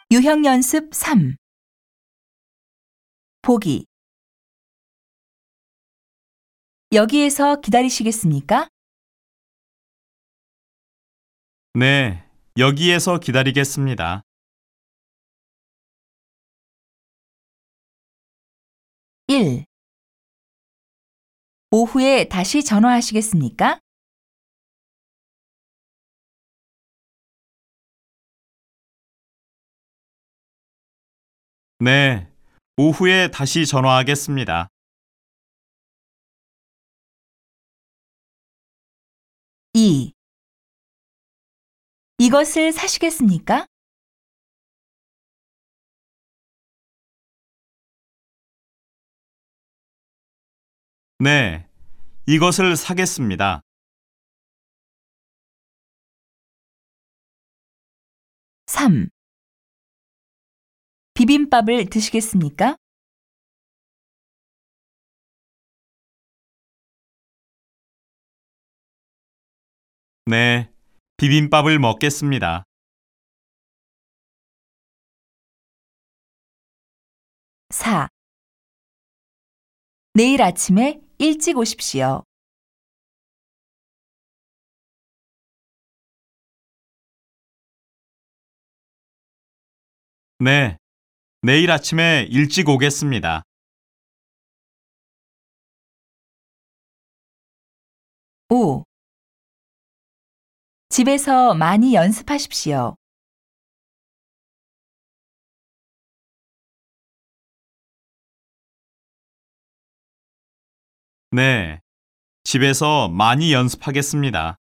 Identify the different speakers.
Speaker 1: 유형 연습 3. 보기. 여기에서 기다리시겠습니까?
Speaker 2: 네, 여기에서 기다리겠습니다.
Speaker 1: 1. 오후에 다시 전화하시겠습니까?
Speaker 2: '네, 오후에 다시 전화하겠습니다.'
Speaker 1: 2. 이것을 사시겠습니까?
Speaker 2: '네, 이것을 사겠습니다.'
Speaker 1: 3. 비빔밥을 드시겠습니까?
Speaker 2: '네, 비빔밥을 먹겠습니다.'
Speaker 1: 4. 내일 아침에 일찍 오십시오.
Speaker 2: '네, 내일 아침에 일찍 오겠습니다.'
Speaker 1: 5. 집에서 많이 연습하십시오.
Speaker 2: '네, 집에서 많이 연습하겠습니다.'